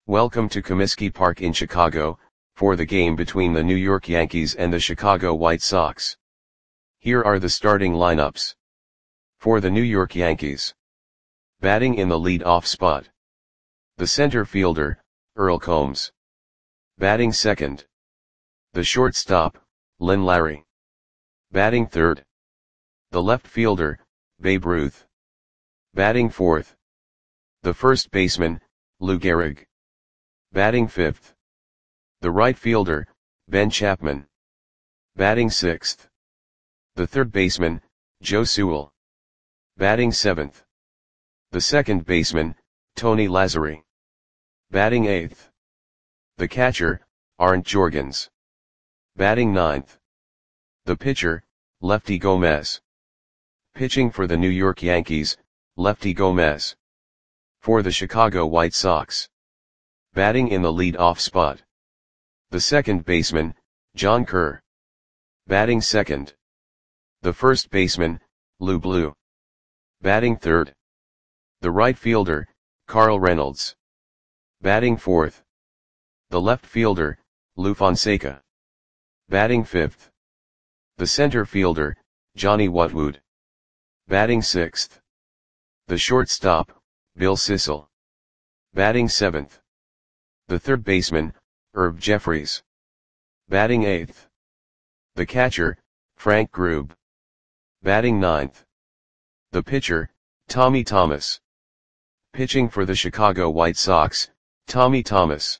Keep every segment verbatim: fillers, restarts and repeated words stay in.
Welcome to Comiskey Park in Chicago, for the game between the New York Yankees and the Chicago White Sox. Here are the starting lineups. For the New York Yankees. Batting in the lead-off spot. The center fielder, Earl Combs. Batting second. The shortstop, Lynn Larry. Batting third. The left fielder, Babe Ruth. Batting fourth. The first baseman, Lou Gehrig. Batting fifth. The right fielder, Ben Chapman. Batting sixth. The third baseman, Joe Sewell. Batting seventh. The second baseman, Tony Lazzeri. Batting eighth. The catcher, Arndt Jorgens. Batting ninth. The pitcher, Lefty Gomez. Pitching for the New York Yankees, Lefty Gomez. For the Chicago White Sox. Batting in the lead-off spot. The second baseman, John Kerr. Batting second. The first baseman, Lou Blue. Batting third. The right fielder, Carl Reynolds. Batting fourth. The left fielder, Lou Fonseca. Batting fifth. The center fielder, Johnny Watwood. Batting sixth. The shortstop, Bill Sissel. Batting seventh. The third baseman, Herb Jeffries. Batting eighth. The catcher, Frank Grube. Batting ninth. The pitcher, Tommy Thomas. Pitching for the Chicago White Sox, Tommy Thomas.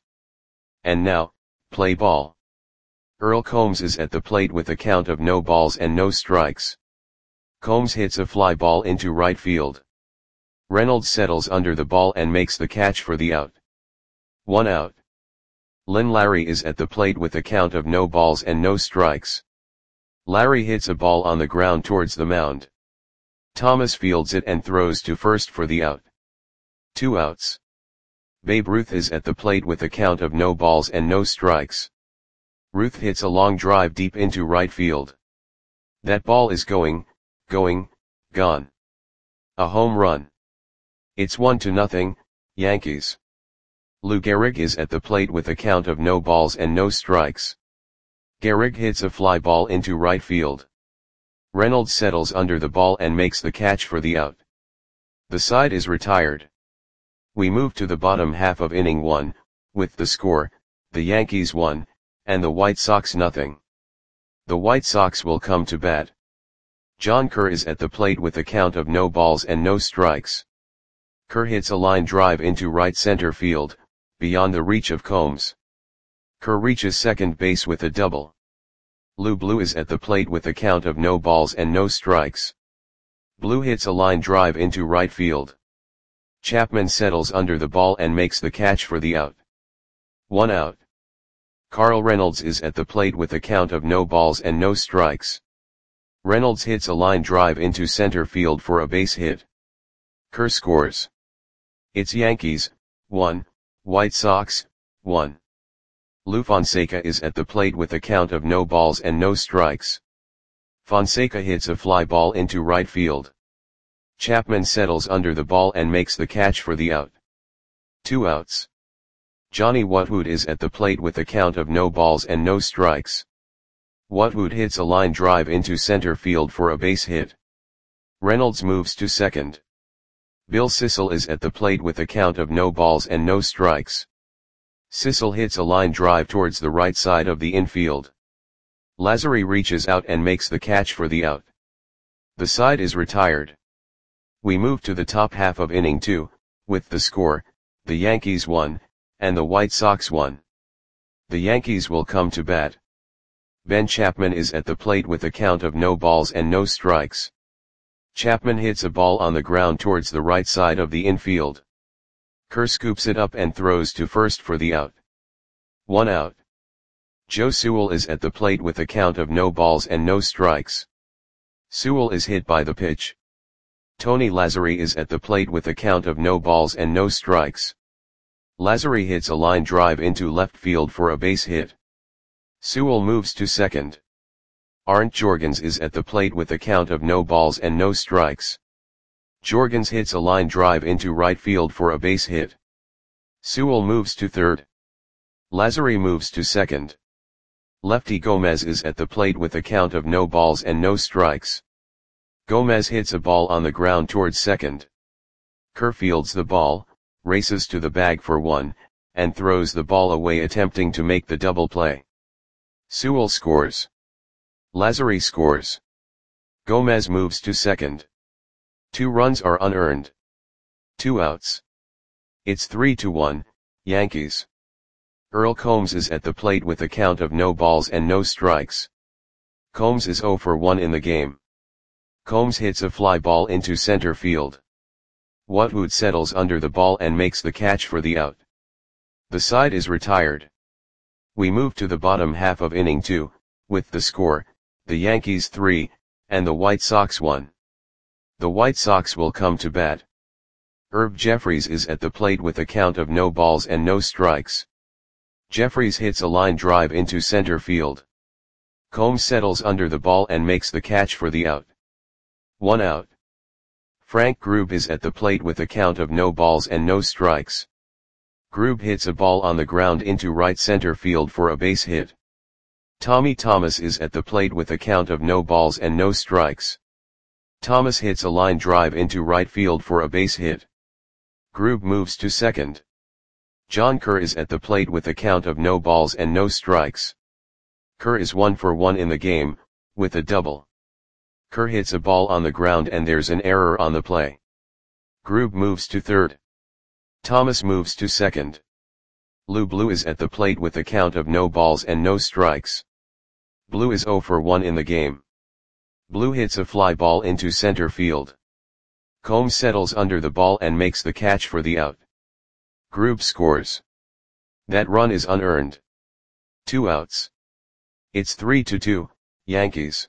And now, play ball. Earl Combs is at the plate with a count of no balls and no strikes. Combs hits a fly ball into right field. Reynolds settles under the ball and makes the catch for the out. One out. Lynn Larry is at the plate with a count of no balls and no strikes. Larry hits a ball on the ground towards the mound. Thomas fields it and throws to first for the out. Two outs. Babe Ruth is at the plate with a count of no balls and no strikes. Ruth hits a long drive deep into right field. That ball is going, going, gone. A home run. It's one to nothing, Yankees. Lou Gehrig is at the plate with a count of no balls and no strikes. Gehrig hits a fly ball into right field. Reynolds settles under the ball and makes the catch for the out. The side is retired. We move to the bottom half of inning one, with the score, the Yankees one, and the White Sox nothing. The White Sox will come to bat. John Kerr is at the plate with a count of no balls and no strikes. Kerr hits a line drive into right center field, beyond the reach of Combs. Kerr reaches second base with a double. Lou Blue is at the plate with a count of no balls and no strikes. Blue hits a line drive into right field. Chapman settles under the ball and makes the catch for the out. One out. Carl Reynolds is at the plate with a count of no balls and no strikes. Reynolds hits a line drive into center field for a base hit. Kerr scores. It's Yankees, one, White Sox, one. Lou Fonseca is at the plate with a count of no balls and no strikes. Fonseca hits a fly ball into right field. Chapman settles under the ball and makes the catch for the out. Two outs. Johnny Watwood is at the plate with a count of no balls and no strikes. Watwood hits a line drive into center field for a base hit. Reynolds moves to second. Bill Sissel is at the plate with a count of no balls and no strikes. Sissel hits a line drive towards the right side of the infield. Lazzeri reaches out and makes the catch for the out. The side is retired. We move to the top half of inning two, with the score, the Yankees one, and the White Sox one. The Yankees will come to bat. Ben Chapman is at the plate with a count of no balls and no strikes. Chapman hits a ball on the ground towards the right side of the infield. Kerr scoops it up and throws to first for the out. One out. Joe Sewell is at the plate with a count of no balls and no strikes. Sewell is hit by the pitch. Tony Lazzeri is at the plate with a count of no balls and no strikes. Lazzeri hits a line drive into left field for a base hit. Sewell moves to second. Arndt Jorgens is at the plate with a count of no balls and no strikes. Jorgens hits a line drive into right field for a base hit. Sewell moves to third. Lazary moves to second. Lefty Gomez is at the plate with a count of no balls and no strikes. Gomez hits a ball on the ground towards second. Kerr fields the ball, races to the bag for one, and throws the ball away attempting to make the double play. Sewell scores. Lazary scores. Gomez moves to second. Two runs are unearned. Two outs. It's three to one, Yankees. Earl Combs is at the plate with a count of no balls and no strikes. Combs is oh for one in the game. Combs hits a fly ball into center field. Watwood settles under the ball and makes the catch for the out. The side is retired. We move to the bottom half of inning two, with the score, the Yankees three, and the White Sox one. The White Sox will come to bat. Herb Jeffries is at the plate with a count of no balls and no strikes. Jeffries hits a line drive into center field. Combs settles under the ball and makes the catch for the out. One out. Frank Grube is at the plate with a count of no balls and no strikes. Grube hits a ball on the ground into right center field for a base hit. Tommy Thomas is at the plate with a count of no balls and no strikes. Thomas hits a line drive into right field for a base hit. Grube moves to second. John Kerr is at the plate with a count of no balls and no strikes. Kerr is one for one in the game, with a double. Kerr hits a ball on the ground and there's an error on the play. Grube moves to third. Thomas moves to second. Lou Blue is at the plate with a count of no balls and no strikes. Blue is oh for one in the game. Blue hits a fly ball into center field. Combs settles under the ball and makes the catch for the out. Grube scores. That run is unearned. Two outs. It's three to two, Yankees.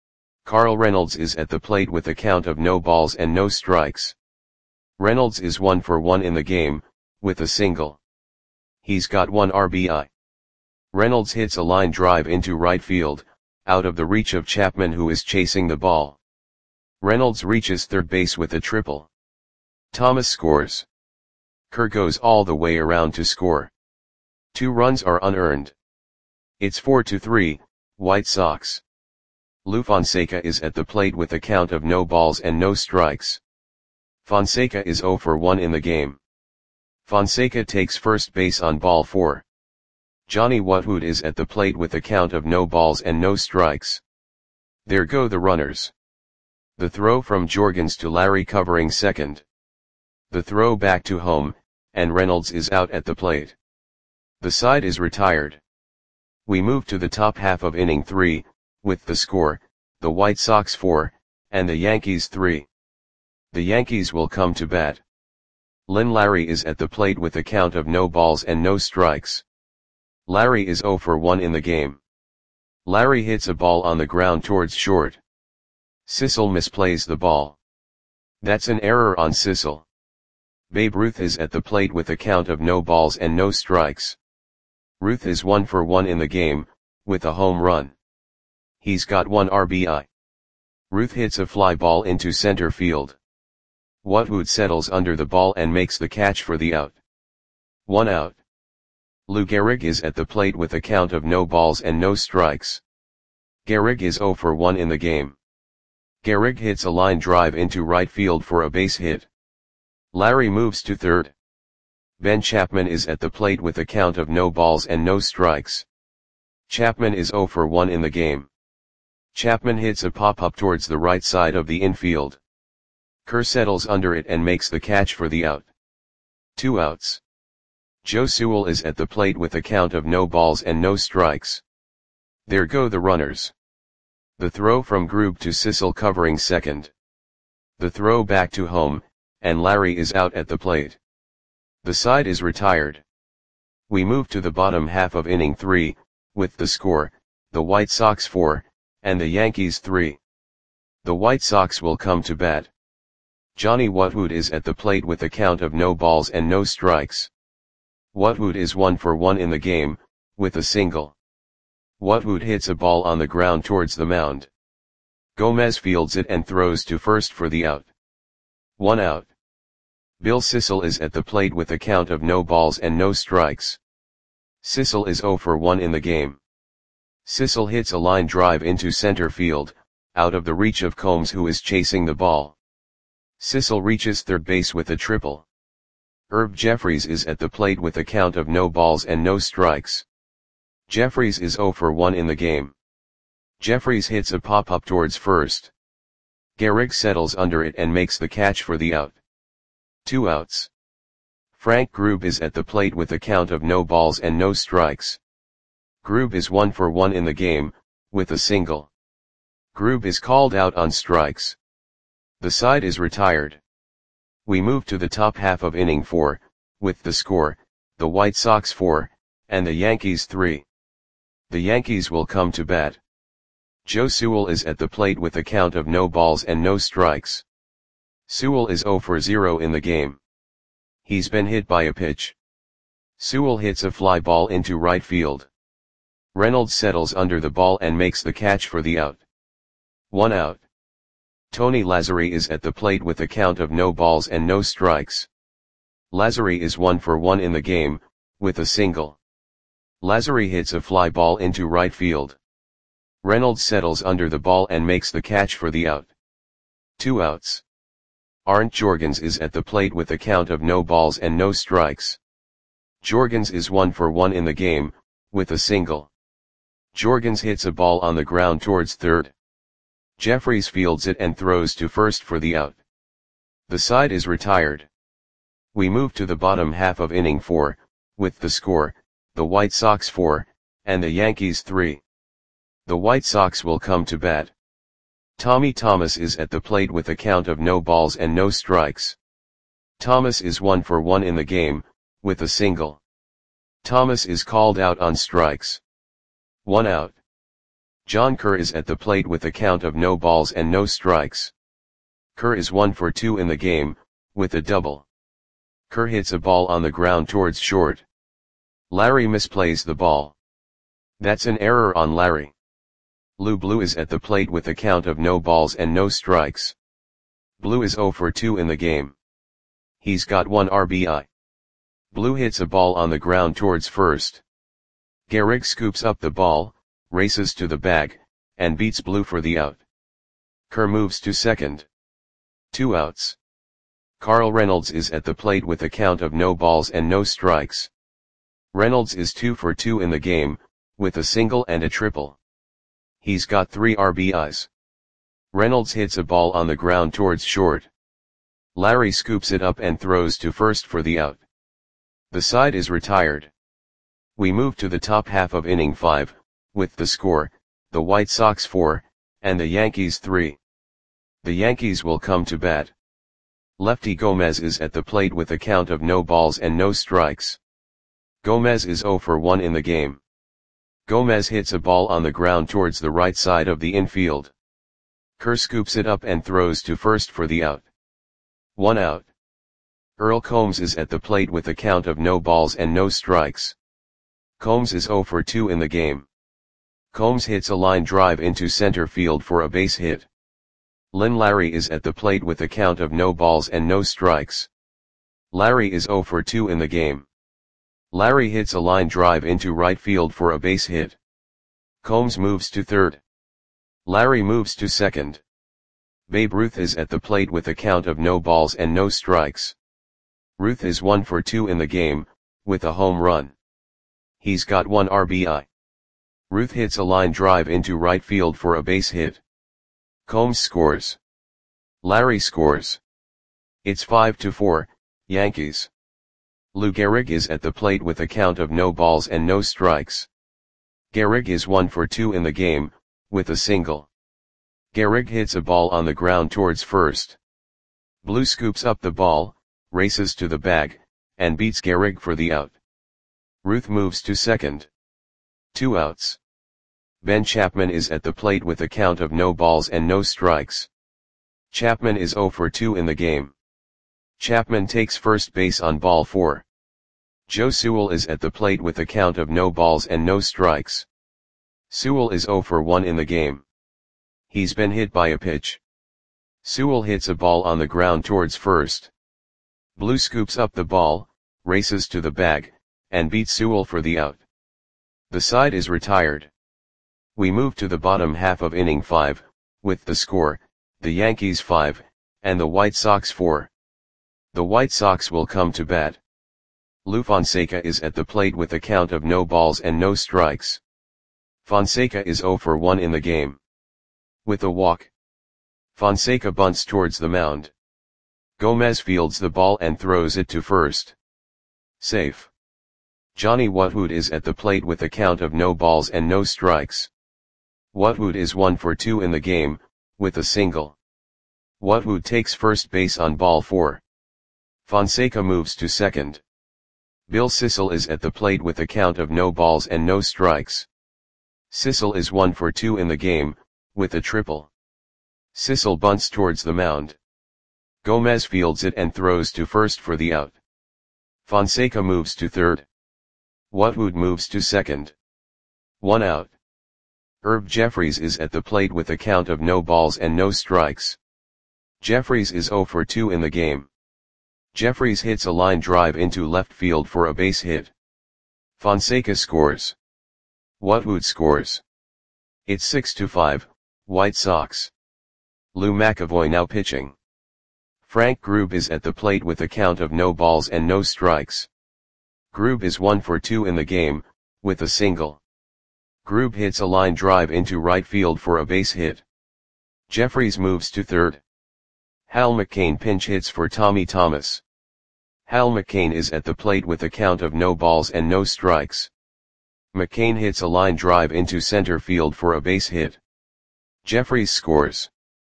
Carl Reynolds is at the plate with a count of no balls and no strikes. Reynolds is one for one in the game, with a single. He's got one R B I. Reynolds hits a line drive into right field, out of the reach of Chapman who is chasing the ball. Reynolds reaches third base with a triple. Thomas scores. Kerr goes all the way around to score. Two runs are unearned. It's four to three, White Sox. Lou Fonseca is at the plate with a count of no balls and no strikes. Fonseca is oh for one in the game. Fonseca takes first base on ball four. Johnny Watwood is at the plate with a count of no balls and no strikes. There go the runners. The throw from Jorgens to Larry covering second. The throw back to home, and Reynolds is out at the plate. The side is retired. We move to the top half of inning three, with the score, the White Sox four, and the Yankees three. The Yankees will come to bat. Lynn Larry is at the plate with a count of no balls and no strikes. Larry is oh for one in the game. Larry hits a ball on the ground towards short. Sissel misplays the ball. That's an error on Sissel. Babe Ruth is at the plate with a count of no balls and no strikes. Ruth is one for one in the game, with a home run. He's got one R B I. Ruth hits a fly ball into center field. Watwood settles under the ball and makes the catch for the out. One out. Lou Gehrig is at the plate with a count of no balls and no strikes. Gehrig is oh for one in the game. Gehrig hits a line drive into right field for a base hit. Larry moves to third. Ben Chapman is at the plate with a count of no balls and no strikes. Chapman is oh for one in the game. Chapman hits a pop-up towards the right side of the infield. Kerr settles under it and makes the catch for the out. Two outs. Joe Sewell is at the plate with a count of no balls and no strikes. There go the runners. The throw from Grube to Sissel covering second. The throw back to home, and Larry is out at the plate. The side is retired. We move to the bottom half of inning three, with the score, the White Sox four, and the Yankees three. The White Sox will come to bat. Johnny Watwood is at the plate with a count of no balls and no strikes. Watwood is one for one in the game, with a single. Watwood hits a ball on the ground towards the mound. Gomez fields it and throws to first for the out. One out. Bill Sissel is at the plate with a count of no balls and no strikes. Sissel is zero for one in the game. Sissel hits a line drive into center field, out of the reach of Combs, who is chasing the ball. Sissel reaches third base with a triple. Herb Jeffries is at the plate with a count of no balls and no strikes. Jeffries is zero for one in the game. Jeffries hits a pop-up towards first. Gehrig settles under it and makes the catch for the out. Two outs. Frank Grube is at the plate with a count of no balls and no strikes. Grube is one for one in the game, with a single. Grube is called out on strikes. The side is retired. We move to the top half of inning four, with the score, the White Sox four, and the Yankees three. The Yankees will come to bat. Joe Sewell is at the plate with a count of no balls and no strikes. Sewell is zero for zero in the game. He's been hit by a pitch. Sewell hits a fly ball into right field. Reynolds settles under the ball and makes the catch for the out. One out. Tony Lazzeri is at the plate with a count of no balls and no strikes. Lazzeri is one for one in the game, with a single. Lazzeri hits a fly ball into right field. Reynolds settles under the ball and makes the catch for the out. Two outs. Arndt Jorgens is at the plate with a count of no balls and no strikes. Jorgens is one for one in the game, with a single. Jorgens hits a ball on the ground towards third. Jeffries fields it and throws to first for the out. The side is retired. We move to the bottom half of inning four, with the score, the White Sox four, and the Yankees three. The White Sox will come to bat. Tommy Thomas is at the plate with a count of no balls and no strikes. Thomas is one for one in the game, with a single. Thomas is called out on strikes. One out. John Kerr is at the plate with a count of no balls and no strikes. Kerr is one for two in the game, with a double. Kerr hits a ball on the ground towards short. Larry misplays the ball. That's an error on Larry. Lou Blue is at the plate with a count of no balls and no strikes. Blue is zero for two in the game. He's got one R B I. Blue hits a ball on the ground towards first. Gehrig scoops up the ball, races to the bag, and beats Blue for the out. Kerr moves to second. Two outs. Carl Reynolds is at the plate with a count of no balls and no strikes. Reynolds is two for two in the game, with a single and a triple. He's got three R B Is. Reynolds hits a ball on the ground towards short. Larry scoops it up and throws to first for the out. The side is retired. We move to the top half of inning five, with the score, the White Sox four, and the Yankees three. The Yankees will come to bat. Lefty Gomez is at the plate with a count of no balls and no strikes. Gomez is zero for one in the game. Gomez hits a ball on the ground towards the right side of the infield. Kerr scoops it up and throws to first for the out. One out. Earl Combs is at the plate with a count of no balls and no strikes. Combs is zero for two in the game. Combs hits a line drive into center field for a base hit. Lynn Larry is at the plate with a count of no balls and no strikes. Larry is zero for two in the game. Larry hits a line drive into right field for a base hit. Combs moves to third. Larry moves to second. Babe Ruth is at the plate with a count of no balls and no strikes. Ruth is one for two in the game, with a home run. He's got one R B I. Ruth hits a line drive into right field for a base hit. Combs scores. Larry scores. It's five to four, Yankees. Lou Gehrig is at the plate with a count of no balls and no strikes. Gehrig is one for two in the game, with a single. Gehrig hits a ball on the ground towards first. Blue scoops up the ball, races to the bag, and beats Gehrig for the out. Ruth moves to second. Two outs. Ben Chapman is at the plate with a count of no balls and no strikes. Chapman is zero for two in the game. Chapman takes first base on ball four. Joe Sewell is at the plate with a count of no balls and no strikes. Sewell is zero for one in the game. He's been hit by a pitch. Sewell hits a ball on the ground towards first. Blue scoops up the ball, races to the bag, and beats Sewell for the out. The side is retired. We move to the bottom half of inning five, with the score, the Yankees five, and the White Sox four. The White Sox will come to bat. Lou Fonseca is at the plate with a count of no balls and no strikes. Fonseca is oh for one in the game. With a walk, Fonseca bunts towards the mound. Gomez fields the ball and throws it to first. Safe. Johnny Wutwood is at the plate with a count of no balls and no strikes. Wutwood is one for two in the game, with a single. Wutwood takes first base on ball four. Fonseca moves to second. Bill Sissel is at the plate with a count of no balls and no strikes. Sissel is one for two in the game, with a triple. Sissel bunts towards the mound. Gomez fields it and throws to first for the out. Fonseca moves to third. Wutwood moves to second. One out. Herb Jeffries is at the plate with a count of no balls and no strikes. Jeffries is oh for two in the game. Jeffries hits a line drive into left field for a base hit. Fonseca scores. Wutwood scores. It's six to five, White Sox. Lou McAvoy now pitching. Frank Grube is at the plate with a count of no balls and no strikes. Grube is one for two in the game, with a single. Grube hits a line drive into right field for a base hit. Jeffries moves to third. Hal McCain pinch hits for Tommy Thomas. Hal McCain is at the plate with a count of no balls and no strikes. McCain hits a line drive into center field for a base hit. Jeffries scores.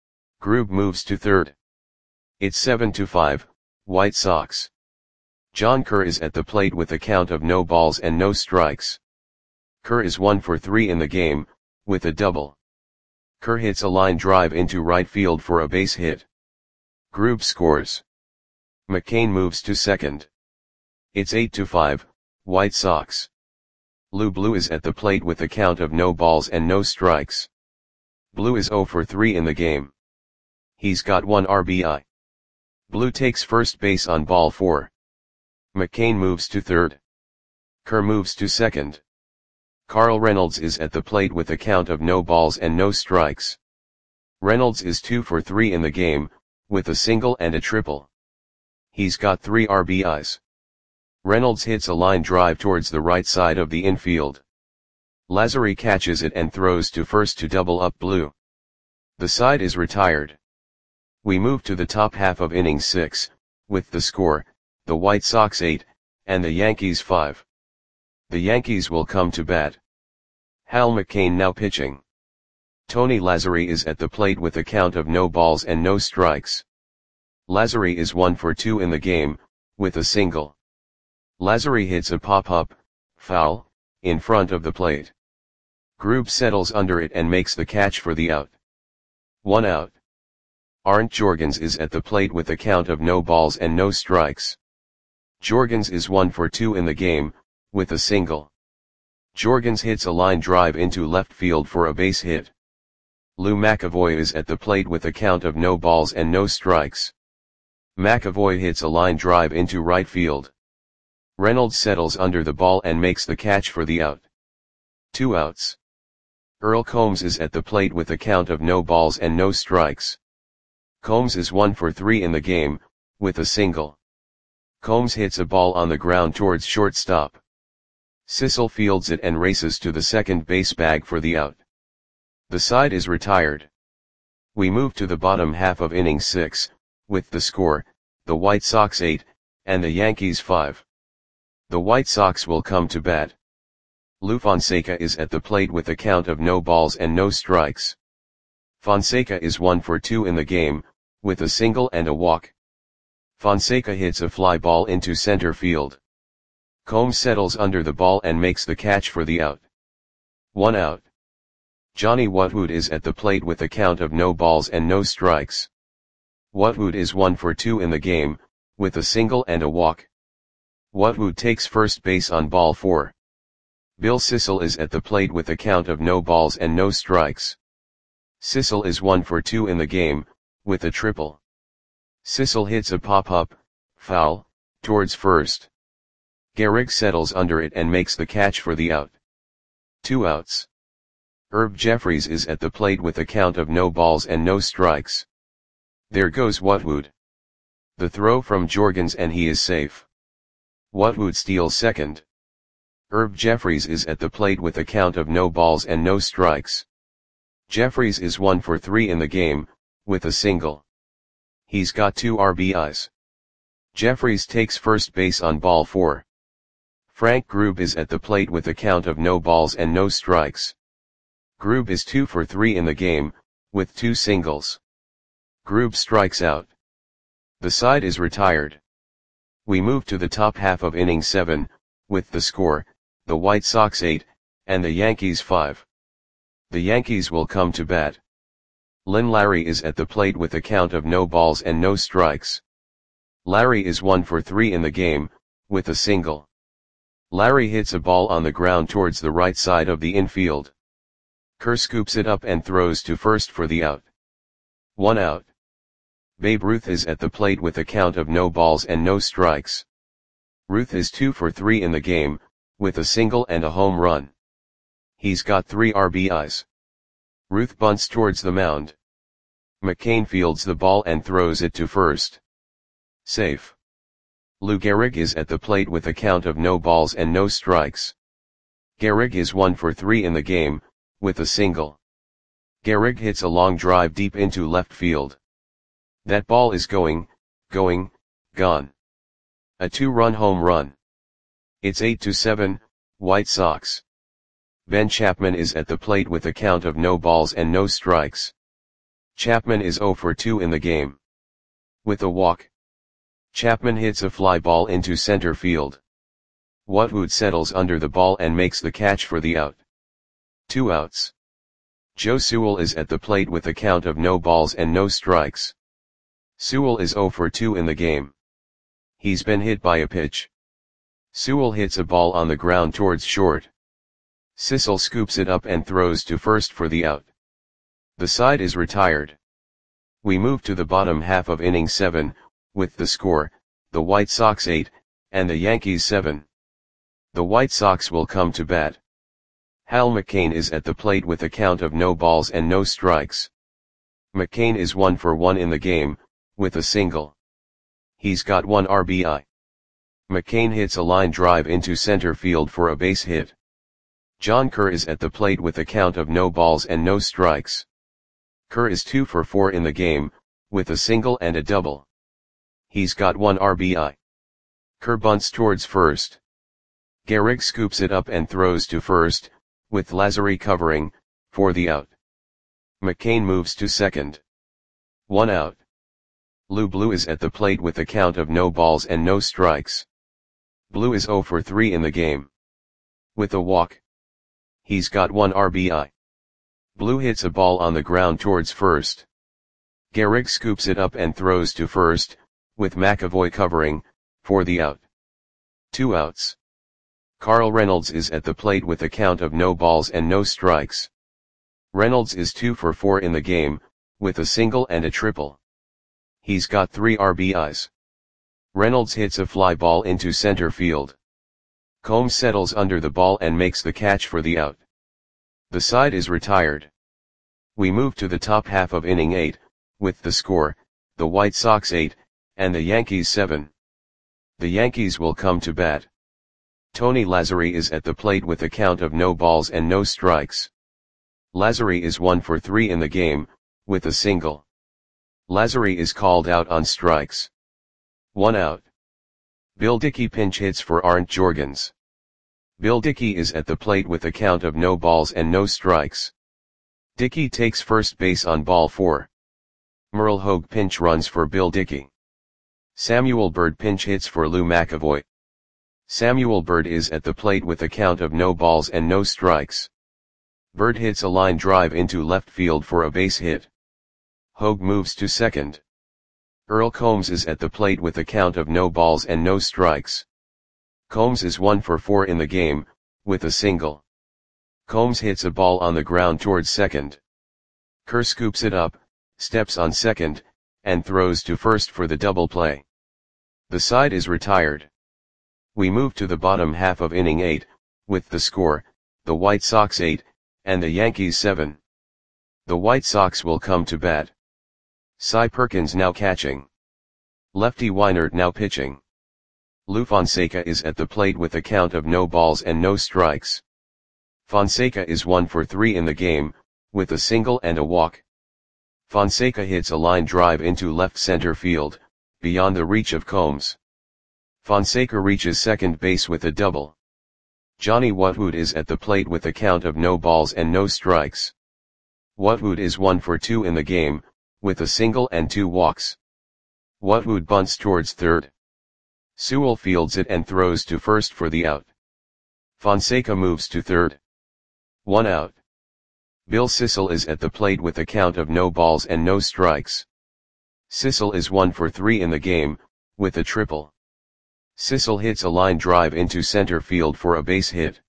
Grube moves to third. It's seven to five, White Sox. John Kerr is at the plate with a count of no balls and no strikes. Kerr is one for three in the game, with a double. Kerr hits a line drive into right field for a base hit. Grube scores. McCain moves to second. It's eight to five, White Sox. Lou Blue is at the plate with a count of no balls and no strikes. Blue is oh for three in the game. He's got one R B I. Blue takes first base on ball four. McCain moves to third. Kerr moves to second. Carl Reynolds is at the plate with a count of no balls and no strikes. Reynolds is two for three in the game, with a single and a triple. He's got three R B Is. Reynolds hits a line drive towards the right side of the infield. Lazary catches it and throws to first to double up Blue. The side is retired. We move to the top half of inning six, with the score, the White Sox eight, and the Yankees five. The Yankees will come to bat. Hal McCain now pitching. Tony Lazary is at the plate with a count of no balls and no strikes. Lazary is one for two in the game, with a single. Lazary hits a pop-up, foul, in front of the plate. Grube settles under it and makes the catch for the out. One out. Arndt Jorgens is at the plate with a count of no balls and no strikes. Jorgens is one for two in the game, with a single. Jorgens hits a line drive into left field for a base hit. Lou McAvoy is at the plate with a count of no balls and no strikes. McAvoy hits a line drive into right field. Reynolds settles under the ball and makes the catch for the out. Two outs. Earl Combs is at the plate with a count of no balls and no strikes. Combs is one for three in the game, with a single. Combs hits a ball on the ground towards shortstop. Sissel fields it and races to the second base bag for the out. The side is retired. We move to the bottom half of inning six, with the score, the White Sox eight, and the Yankees five. The White Sox will come to bat. Lou Fonseca is at the plate with a count of no balls and no strikes. Fonseca is one for two in the game, with a single and a walk. Fonseca hits a fly ball into center field. Combs settles under the ball and makes the catch for the out. One out. Johnny Wutwood is at the plate with a count of no balls and no strikes. Wutwood is one for two in the game, with a single and a walk. Wutwood takes first base on ball four. Bill Sissel is at the plate with a count of no balls and no strikes. Sissel is one for two in the game, with a triple. Sissel hits a pop-up, Foul, towards first. Gehrig settles under it and makes the catch for the out. Two outs. Herb Jeffries is at the plate with a count of no balls and no strikes. There goes Whatwood. The throw from Jorgens and he is safe. Whatwood steals second. Herb Jeffries is at the plate with a count of no balls and no strikes. Jeffries is one for three in the game, with a single. He's got two R B Is. Jeffries takes first base on ball four. Frank Grube is at the plate with a count of no balls and no strikes. Grube is two for three in the game, with two singles. Grube strikes out. The side is retired. We move to the top half of inning seven, with the score, the White Sox eight, and the Yankees five. The Yankees will come to bat. Lynn Larry is at the plate with a count of no balls and no strikes. Larry is one for three in the game, with a single. Larry hits a ball on the ground towards the right side of the infield. Kerr scoops it up and throws to first for the out. One out. Babe Ruth is at the plate with a count of no balls and no strikes. Ruth is two for three in the game, with a single and a home run. He's got three R B Is. Ruth bunts towards the mound. McCain fields the ball and throws it to first. Safe. Lou Gehrig is at the plate with a count of no balls and no strikes. Gehrig is one for three in the game, with a single. Gehrig hits a long drive deep into left field. That ball is going, going, gone. A two-run home run. It's eight to seven, White Sox. Ben Chapman is at the plate with a count of no balls and no strikes. Chapman is zero for two in the game. With a walk. Chapman hits a fly ball into center field. Whatwood settles under the ball and makes the catch for the out. Two outs. Joe Sewell is at the plate with a count of no balls and no strikes. Sewell is zero for two in the game. He's been hit by a pitch. Sewell hits a ball on the ground towards short. Sissel scoops it up and throws to first for the out. The side is retired. We move to the bottom half of inning seven, with the score, the White Sox eight, and the Yankees seven. The White Sox will come to bat. Hal McCain is at the plate with a count of no balls and no strikes. McCain is one for one in the game, with a single. He's got one R B I. McCain hits a line drive into center field for a base hit. John Kerr is at the plate with a count of no balls and no strikes. Kerr is two for four in the game, with a single and a double. He's got one R B I. Kerr bunts towards first. Gehrig scoops it up and throws to first, with Lazary covering, for the out. McCain moves to second. One out. Lou Blue is at the plate with a count of no balls and no strikes. Blue is zero for three in the game. With a walk. He's got one R B I. Blue hits a ball on the ground towards first. Gehrig scoops it up and throws to first, with McAvoy covering, for the out. Two outs. Carl Reynolds is at the plate with a count of no balls and no strikes. Reynolds is two for four in the game, with a single and a triple. He's got three R B Is. Reynolds hits a fly ball into center field. Combs settles under the ball and makes the catch for the out. The side is retired. We move to the top half of inning eight, with the score, the White Sox eight, and the Yankees seven. The Yankees will come to bat. Tony Lazary is at the plate with a count of no balls and no strikes. Lazary is one for three in the game, with a single. Lazary is called out on strikes. One out. Bill Dickey pinch hits for Arndt Jorgens. Bill Dickey is at the plate with a count of no balls and no strikes. Dickey takes first base on ball four. Merle Hogue pinch runs for Bill Dickey. Samuel Bird pinch hits for Lou McAvoy. Samuel Bird is at the plate with a count of no balls and no strikes. Bird hits a line drive into left field for a base hit. Hogue moves to second. Earl Combs is at the plate with a count of no balls and no strikes. Combs is one for four in the game, with a single. Combs hits a ball on the ground towards second. Kerr scoops it up, steps on second, and throws to first for the double play. The side is retired. We move to the bottom half of inning eight, with the score, the White Sox eight, and the Yankees seven. The White Sox will come to bat. Cy Perkins now catching. Lefty Weinert now pitching. Lou Fonseca is at the plate with a count of no balls and no strikes. Fonseca is one for three in the game, with a single and a walk. Fonseca hits a line drive into left center field, beyond the reach of Combs. Fonseca reaches second base with a double. Johnny Wutwood is at the plate with a count of no balls and no strikes. Wutwood is one for two in the game, with a single and two walks. Wutwood bunts towards third. Sewell fields it and throws to first for the out. Fonseca moves to third. One out. Bill Sissel is at the plate with a count of no balls and no strikes. Sissel is one for three in the game, with a triple. Sissel hits a line drive into center field for a base hit.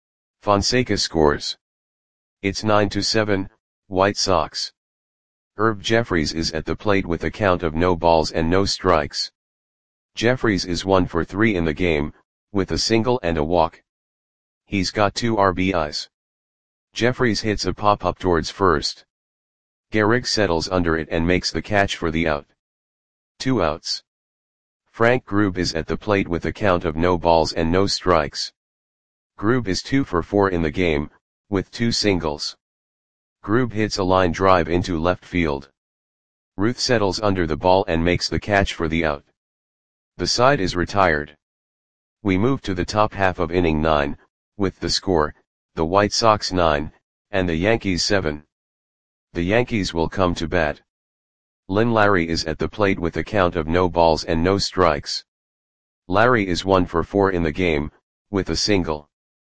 Fonseca scores. It's nine to seven, White Sox. Herb Jeffries is at the plate with a count of no balls and no strikes. Jeffries is one for three in the game, with a single and a walk. He's got two R B Is. Jeffries hits a pop-up towards first. Gehrig settles under it and makes the catch for the out. Two outs. Frank Grube is at the plate with a count of no balls and no strikes. Grube is two for four in the game, with two singles. Grube hits a line drive into left field. Ruth settles under the ball and makes the catch for the out. The side is retired. We move to the top half of inning nine, with the score, the White Sox nine, and the Yankees seven. The Yankees will come to bat. Lynn Larry is at the plate with a count of no balls and no strikes. Larry is one for four in the game, with a single.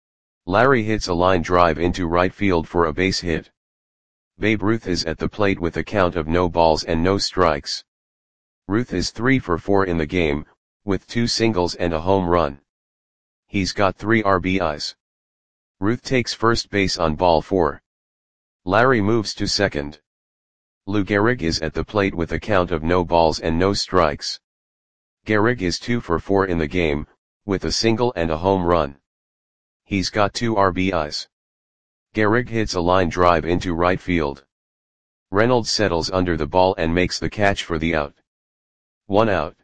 Larry hits a line drive into right field for a base hit. Babe Ruth is at the plate with a count of no balls and no strikes. Ruth is three for four in the game, with two singles and a home run. He's got three R B Is. Ruth takes first base on ball four. Larry moves to second. Lou Gehrig is at the plate with a count of no balls and no strikes. Gehrig is two for four in the game, with a single and a home run. He's got two R B Is. Gehrig hits a line drive into right field. Reynolds settles under the ball and makes the catch for the out. One out.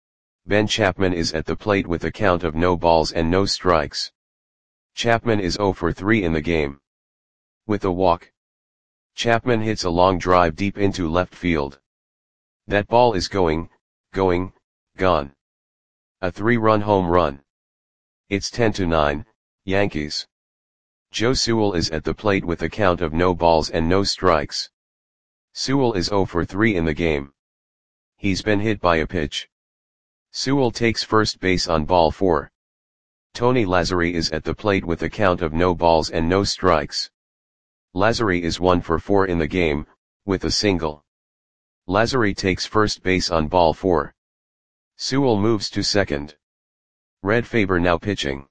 Ben Chapman is at the plate with a count of no balls and no strikes. Chapman is zero for three in the game. With a walk. Chapman hits a long drive deep into left field. That ball is going, going, gone. A three-run home run. It's ten to nine, Yankees. Joe Sewell is at the plate with a count of no balls and no strikes. Sewell is zero for three in the game. He's been hit by a pitch. Sewell takes first base on ball four. Tony Lazzari is at the plate with a count of no balls and no strikes. Lazzari is one for four in the game, with a single. Lazzari takes first base on ball four. Sewell moves to second. Red Faber now pitching.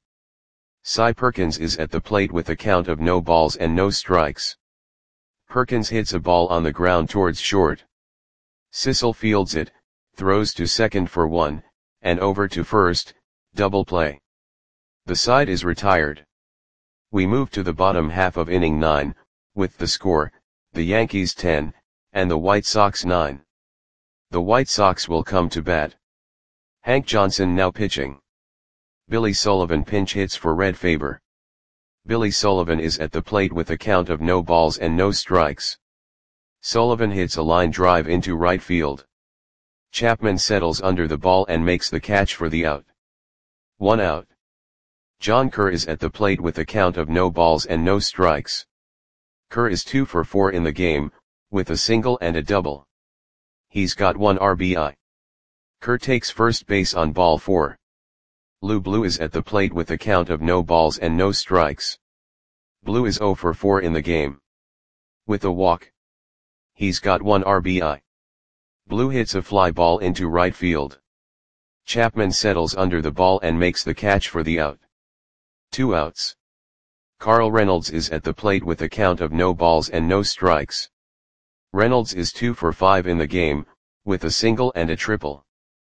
Cy Perkins is at the plate with a count of no balls and no strikes. Perkins hits a ball on the ground towards short. Sissel fields it, throws to second for one, and over to first, double play. The side is retired. We move to the bottom half of inning nine, with the score, the Yankees ten, and the White Sox nine. The White Sox will come to bat. Hank Johnson now pitching. Billy Sullivan pinch hits for Red Faber. Billy Sullivan is at the plate with a count of no balls and no strikes. Sullivan hits a line drive into right field. Chapman settles under the ball and makes the catch for the out. One out. John Kerr is at the plate with a count of no balls and no strikes. Kerr is two for four in the game, with a single and a double. He's got one R B I. Kerr takes first base on ball four. Lou Blue is at the plate with a count of no balls and no strikes. Blue is zero for four in the game. With a walk. He's got one R B I. Blue hits a fly ball into right field. Chapman settles under the ball and makes the catch for the out. Two outs. Carl Reynolds is at the plate with a count of no balls and no strikes. Reynolds is two for five in the game, with a single and a triple.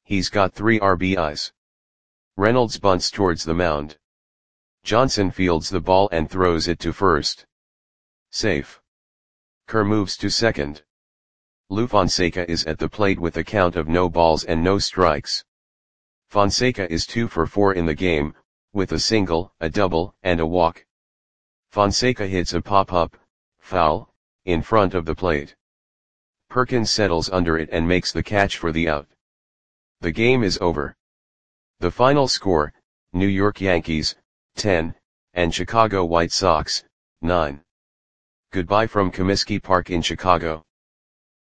he's got three R B Is. Reynolds bunts towards the mound. Johnson fields the ball and throws it to first. Safe. Kerr moves to second. Lou Fonseca is at the plate with a count of no balls and no strikes. Fonseca is two for four in the game, with a single, a double, and a walk. Fonseca hits a pop-up, foul, in front of the plate. Perkins settles under it and makes the catch for the out. The game is over. The final score, New York Yankees, ten, and Chicago White Sox, nine. Goodbye from Comiskey Park in Chicago.